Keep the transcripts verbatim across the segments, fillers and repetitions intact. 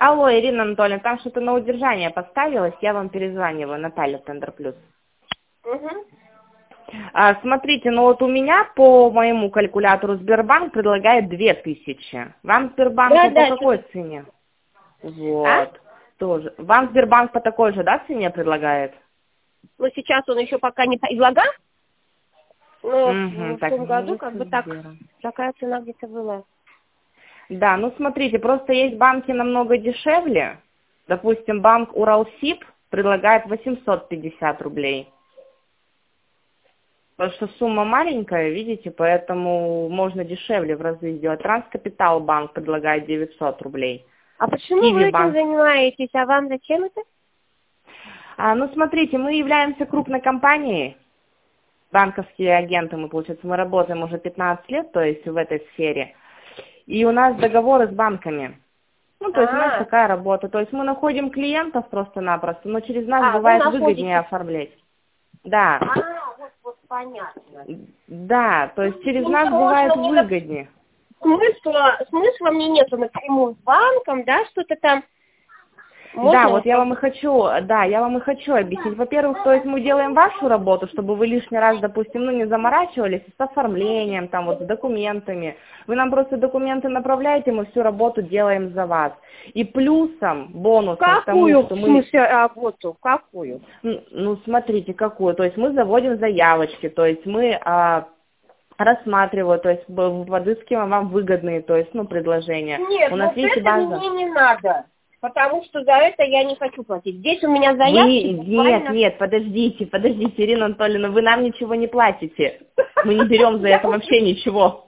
Алло, Ирина Анатольевна, там что-то на удержание поставилось, я вам перезваниваю, Наталья, Тендер Плюс. Угу. А, смотрите, ну вот у меня по моему калькулятору Сбербанк предлагает две тысячи. Вам Сбербанк Да, по да, какой что-то... цене? А? Вот, тоже. Вам Сбербанк по такой же, да, цене предлагает? Ну, сейчас он еще пока не предлагал, но Угу, в, в так, том году ну, как бы так, Сбером. такая цена где-то была. Да, ну смотрите, просто есть банки намного дешевле. Допустим, банк Уралсиб предлагает восемьсот пятьдесят рублей. Потому что сумма маленькая, видите, поэтому можно дешевле в разы сделать. Транскапитал банк предлагает девятьсот рублей. А почему Киви вы этим банк. занимаетесь? А вам зачем это? А, ну смотрите, мы являемся крупной компанией. Банковские агенты, мы, получается, мы работаем уже пятнадцать лет, то есть в этой сфере. И у нас договоры с банками. Ну, то есть у нас А, такая работа. То есть мы находим клиентов просто-напросто, но через нас а, вы бывает выгоднее находите... оформлять. Да. А, вот, вот, понятно. Да, то есть через нас бывает Можно не на... выгоднее. Смысла, смысла мне нету напрямую с банком, да, что-то там Да, можно... вот я вам и хочу, да, я вам и хочу объяснить. Во-первых, то есть мы делаем вашу работу, чтобы вы лишний раз, допустим, ну не заморачивались с оформлением, там вот с документами. Вы нам просто документы направляете, мы всю работу делаем за вас. И плюсом, бонусом к тому, Какую, что в мы... смысле, работу? Какую? Ну, ну, смотрите, какую. То есть мы заводим заявочки, то есть мы а, рассматриваем, то есть б- подыскиваем вам выгодные, то есть, ну, предложения. Нет, У нас вот есть это база. мне не надо, потому что за это я не хочу платить. Здесь у меня Вы, заявки нет, буквально... нет, подождите, подождите, Ирина Анатольевна, вы нам ничего не платите. Мы не берем за Я это вот вообще ничего.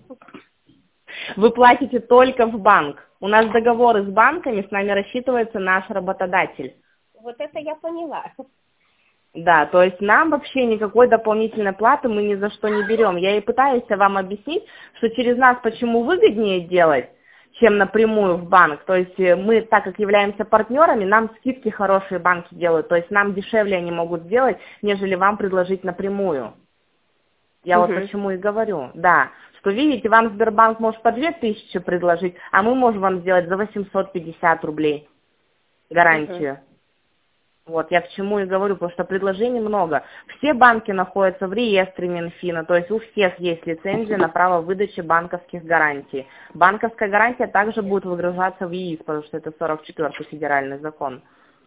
Вы платите только в банк. У нас договоры с банками, с нами рассчитывается наш работодатель. вот это я поняла. Да, то есть нам вообще никакой дополнительной платы мы ни за что не берем. Я и пытаюсь вам объяснить, что через нас почему выгоднее делать, чем напрямую в банк. То есть э, мы, так как являемся партнерами, нам скидки хорошие банки делают. То есть нам дешевле они могут сделать, нежели вам предложить напрямую. Я вот Угу. почему и говорю, да, что видите, вам Сбербанк может по две тысячи предложить, а мы можем вам сделать за восемьсот пятьдесят рублей Угу. гарантию. Вот, я к чему и говорю, потому что предложений много. Все банки находятся в реестре Минфина, то есть у всех есть лицензия на право выдачи банковских гарантий. Банковская гарантия также будет выгружаться в ЕИС, потому что это сорок четвёртый федеральный закон.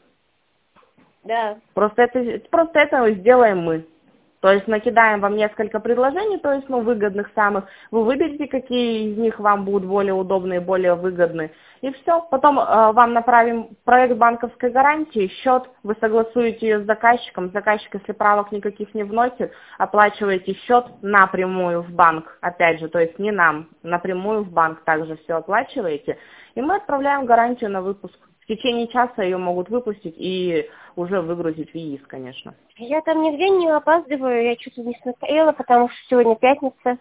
Да. Просто это, просто это сделаем мы. То есть накидаем вам несколько предложений, то есть, ну, выгодных самых. Вы выберете, какие из них вам будут более удобные, более выгодные. И все. Потом э, вам направим проект банковской гарантии, счет, вы согласуете ее с заказчиком. Заказчик, если правок никаких не вносит, оплачиваете счет напрямую в банк. Опять же, то есть не нам, напрямую в банк также все оплачиваете. И мы отправляем гарантию на выпуск. В течение часа ее могут выпустить и уже выгрузить в ЕИС, конечно. Я там нигде не опаздываю, я что-то не смотрела, потому что сегодня пятница.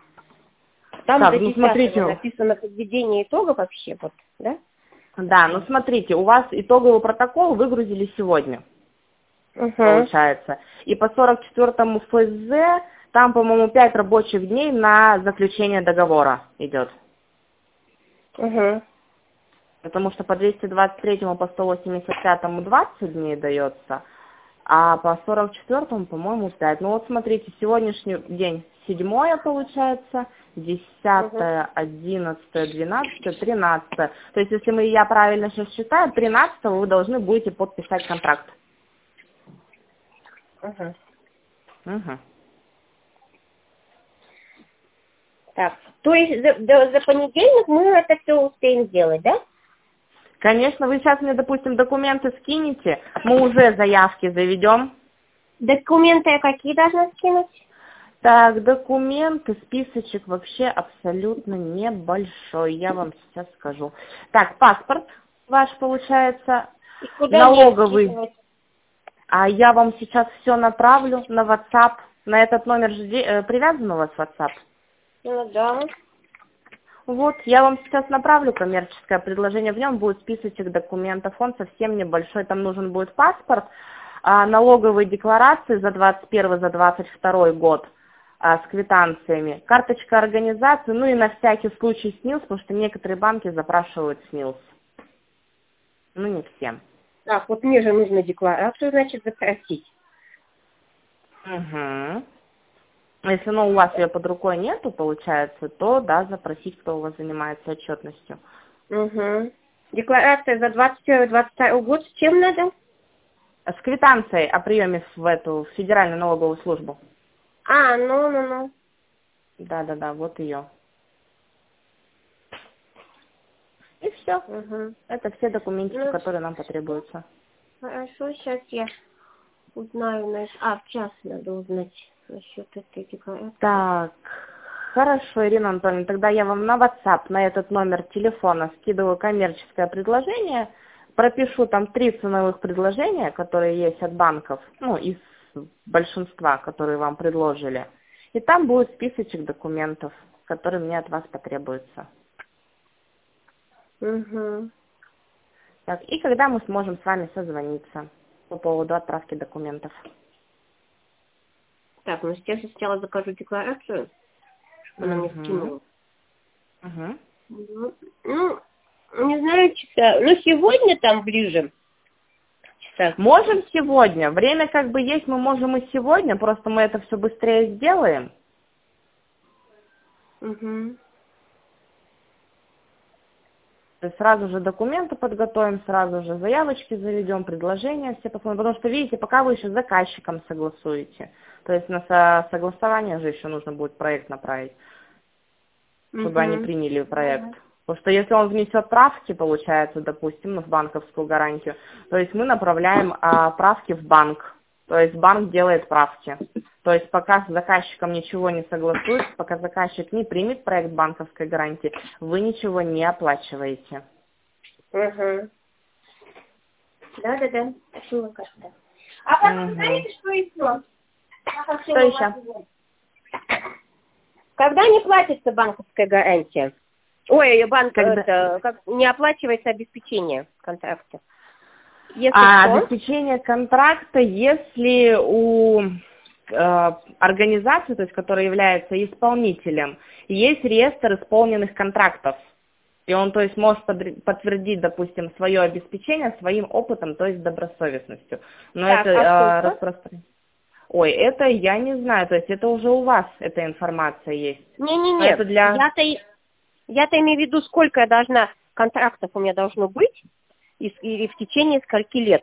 Там Так, до ну десятого смотрите, написано подведение итогов вообще, вот, да? да, ну смотрите, у вас итоговый протокол выгрузили сегодня, Угу. получается. И по сорок четвёртому ФЗ там, по-моему, пять рабочих дней на заключение договора идет. Угу. Потому что по двести двадцать третьему, по сто восемьдесят пятому двадцать дней дается, а по сорок четвёртому, по-моему, пять. Ну вот смотрите, сегодняшний день седьмое получается, Угу. десятое, одиннадцатое, двенадцатое, тринадцатое. То есть, если мы, я правильно сейчас считаю, тринадцатого вы должны будете подписать контракт. Угу. Угу. Так, то есть за, до- за понедельник мы это все успеем сделать, да? Конечно, вы сейчас мне, допустим, документы скинете, мы уже заявки заведем. Документы я какие должна скинуть? Так, документы, списочек вообще абсолютно небольшой, я вам сейчас скажу. Так, паспорт ваш получается, И куда мне налоговый, скидывать? а я вам сейчас все направлю на WhatsApp, на этот номер же де- э, привязан у вас WhatsApp. Ну да. Вот, я вам сейчас направлю коммерческое предложение, в нем будет списочек документов, он совсем небольшой, там нужен будет паспорт, а, налоговые декларации за двадцать первый, за двадцать второй год а, с квитанциями, карточка организации, ну и на всякий случай снилс, потому что некоторые банки запрашивают снилс. Ну, не всем. Так, вот мне же нужно декларацию, значит, запросить. Угу. Если, ну, у вас ее под рукой нету, получается, то, да, запросить, кто у вас занимается отчетностью. Угу. Декларация за двадцать первый — двадцать второй год. С чем надо? С квитанцией о приеме в эту в Федеральную налоговую службу. А, ну-ну-ну. Да-да-да, вот ее. И все. Угу. Это все документики, Ну, которые нам потребуются. хорошо, сейчас я узнаю. Насчет... А, в час надо узнать насчет этой декларации. Так, хорошо, Ирина Анатольевна, тогда я вам на WhatsApp, на этот номер телефона скидываю коммерческое предложение, пропишу там три ценовых предложения, которые есть от банков, ну, из большинства, которые вам предложили. И там будет списочек документов, которые мне от вас потребуются. Угу. Так, и когда мы сможем с вами созвониться по поводу отправки документов? Так, ну сейчас я сначала закажу декларацию, чтобы она мне Угу. скинула. Угу. Ну, ну, не знаю, часа. Ну, сегодня там ближе. Часа. Можем сегодня. Время как бы есть, мы можем и сегодня, просто мы это все быстрее сделаем. Угу. То есть сразу же документы подготовим, сразу же заявочки заведем, предложения все посмотрим. Потому что, видите, пока вы еще с заказчиком согласуете. То есть на со- согласование же еще нужно будет проект направить, чтобы Угу. они приняли проект. Потому что если он внесет правки, получается, допустим, ну, в банковскую гарантию, то есть мы направляем а, правки в банк. То есть банк делает правки. То есть пока с заказчиком ничего не согласуется, пока заказчик не примет проект банковской гарантии, вы ничего не оплачиваете. Угу. Да-да-да. Спасибо, как-то. А потом, Угу. знаете, что еще? Что еще? Когда не платится банковская гарантия? Ой, банк, Когда... это, как, не оплачивается обеспечение контракта. Если А что? обеспечение контракта, если у э, организации, то есть которая является исполнителем, есть реестр исполненных контрактов. И он, то есть, может подр- подтвердить, допустим, свое обеспечение своим опытом, то есть добросовестностью. Но Так, это а э, сколько? распространено. Ой, это я не знаю, то есть это уже у вас эта информация есть. Но Не-не-не, это для... я-то, и- я-то имею в виду, сколько я должна, контрактов у меня должно быть, и, с- и в течение скольки лет.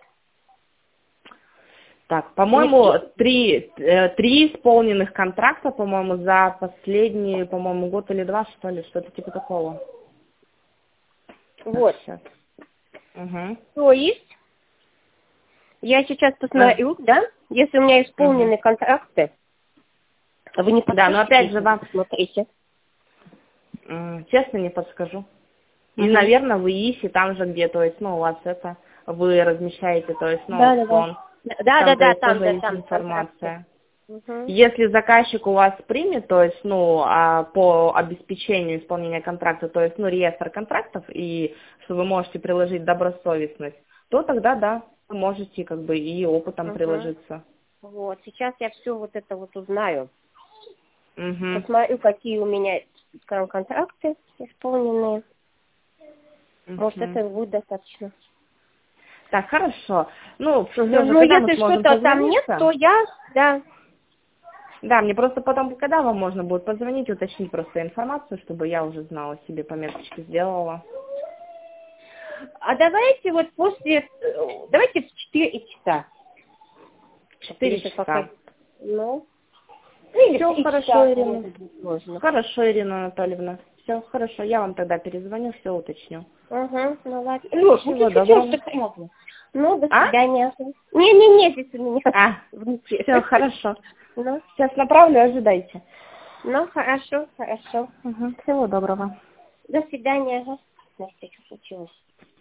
Так, по-моему, три, э, три исполненных контракта, по-моему, за последние, по-моему, год или два, что ли, что-то типа такого. Вот. Так, сейчас. Угу. То есть, я сейчас посмотрю, да, если у меня исполнены Угу. контракты, вы не Да, но опять подскажете, же вам, смотрите. м, честно, не подскажу. И, Угу. наверное, в ИИСе, там же где, то есть, ну, у вас это, вы размещаете, то есть, ну, Да, да, да. фон. Да, Там, да, то да, есть, там, тоже да, есть там контракты. информация. Угу. Если заказчик у вас примет, то есть, ну, а, по обеспечению исполнения контракта, то есть, ну, реестр контрактов, и что вы можете приложить добросовестность, то тогда, да, вы можете, как бы, и опытом Угу. приложиться. Вот, сейчас я все вот это вот узнаю. Угу. Посмотрю, какие у меня, скажем, контракты исполненные. Может, Угу. это будет достаточно. Так, хорошо. Ну, все же, Ну, когда мы если сможем что-то там нет, позвониться? то я, да. Да, мне просто потом, когда вам можно будет позвонить, уточнить просто информацию, чтобы я уже знала, себе пометочки сделала. А давайте вот после, э, давайте в четыре часа. Четыре Если часа. пока- Ну, или Все в три хорошо, часа, Ирина. может быть, можно. Хорошо, Ирина Анатольевна. Все хорошо, я вам тогда перезвоню, все уточню. Угу, ну ладно. Леш, ну Всего ты доброго. что приятно. Ну, до А? свидания. Не-не-не, здесь у меня А, внутри. все хорошо. Ну, Сейчас направлю, ожидайте. ну, хорошо, хорошо. Угу. Всего доброго. До свидания. Ага. Настя, что случилось?